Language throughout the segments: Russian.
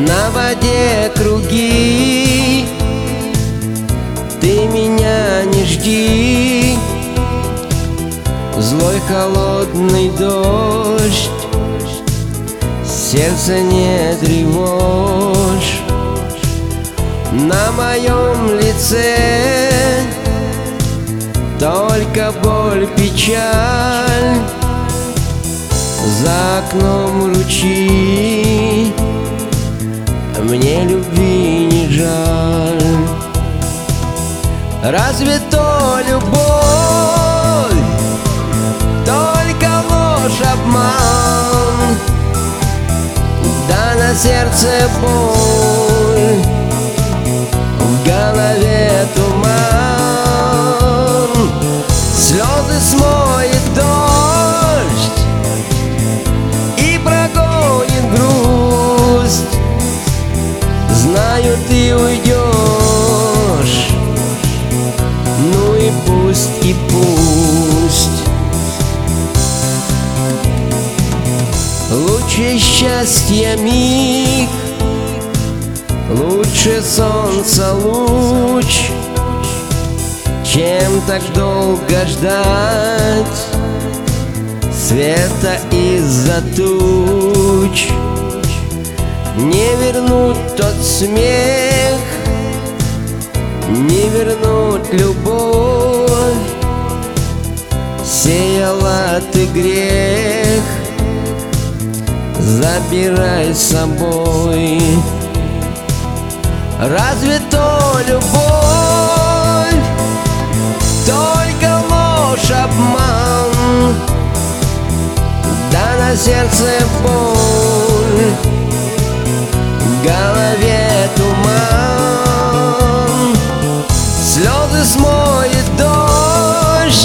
на воде круги. Ты меня не жди, злой холодный дождь, сердце не тревожь. На моем лице только боль, печаль, за окном ручьи, мне любви не жаль. Разве то любовь, только ложь, обман, да на сердце боль, в голове туман. Слезы смоет дождь и прогонит грусть. Знаю, ты уйдешь, ну и пусть, и пусть. Лучше счастья миг, лучше солнца луч, чем так долго ждать света из-за туч. Не вернуть тот смех, не вернуть любовь. Сеяла ты грех, забирай с собой. Разве то любовь, только ложь, обман, да на сердце боль, в голове туман. Слезы смоет дождь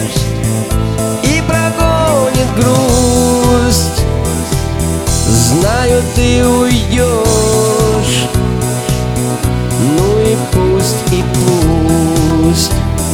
и прогонит грусть. Знаю, ты уйдешь, ну и пусть, и пусть.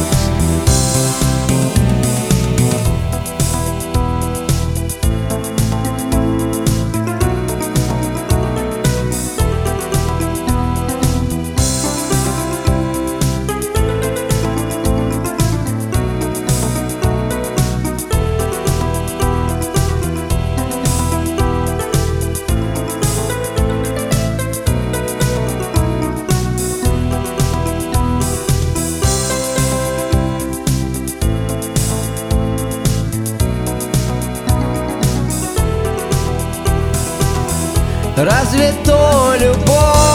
Разве то любовь,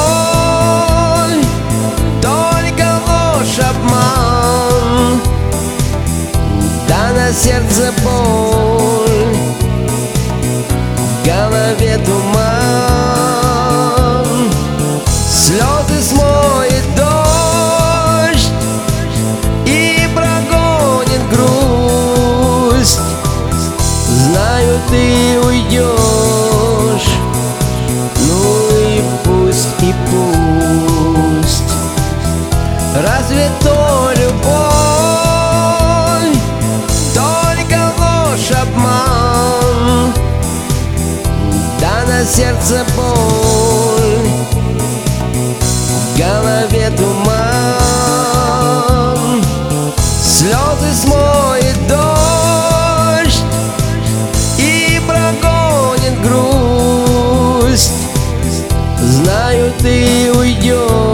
только ложь, обман, да на сердце боль, в голове туман. Слезы смоет дождь и прогонит грусть. Знаю, ты уйдешь, и пусть. Разве то любовь, только ложь, обман, да на сердце боль, в голове туман. Слезы смоет дождь и прогонит грусть. Знаю, ты уйдешь,